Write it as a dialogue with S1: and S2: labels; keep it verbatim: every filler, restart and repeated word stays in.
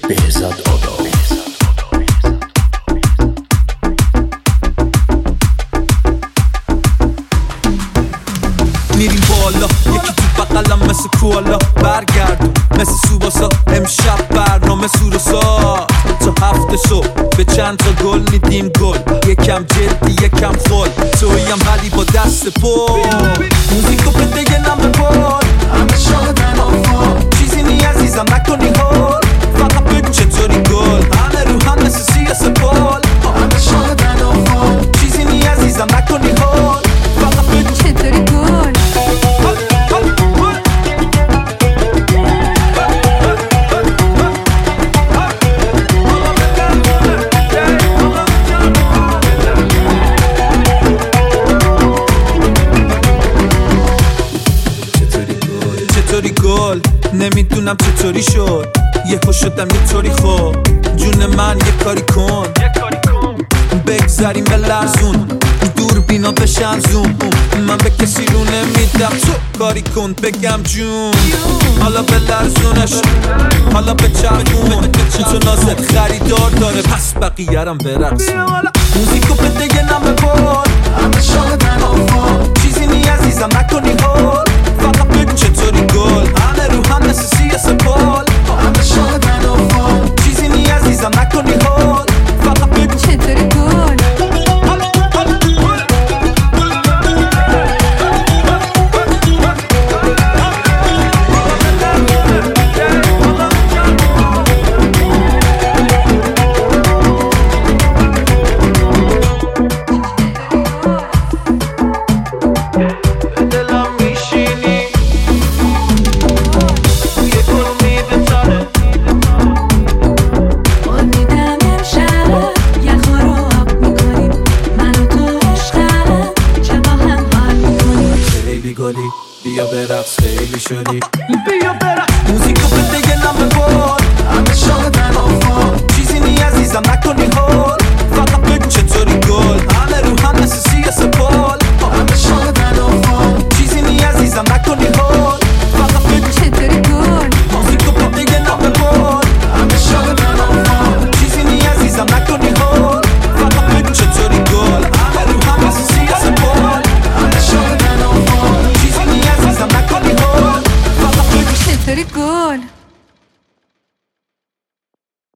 S1: بهزاد آقا.
S2: میریم بالا یکی تو بقلم مثل کوالا، برگردم مثل سوباسا، امشب برنامه سوروسا تا هفته صبح به چند تا گل میدیم گل، یکم جدی یکم خل، تویم ولی با دست پر موزیکو بده یه نم بپر، همه شادن آفا چیزی نی عزیزم نکنی هول، فقط بگو چطوری گل، همه رو هم مثل سیه سپال، همه شادن آفا چیزی نی عزیزم نکنی هول، فقط بگو
S3: چطوری گل.
S2: چطوری گل نمیدونم چطوری شد، یهو شدم یه طوری خوب، جون من یه کاری کن بگذاریم به لرزون، دور بینا بشن زوم، من به کسی رو نمیدم تو کاری کن بگم جون، حالا به لرزونش حالا به چرخون، تو نازت خریدار داره پس بقیه رم برقصون، موزیکو بده یه نم بپر، همه شادن آفا چیزی نی عزیزم نکنی هول، فقط بگو چطوری گل، همه رو هم مثل سیه سپال، همه شادن آفا چیزی نی عزیزم نکنی هول، فقط بگو
S3: چطوری گل.
S2: بیا برقص خیلی شدی، بیا برقص موزیکو بده یه نم بپر، همه شاد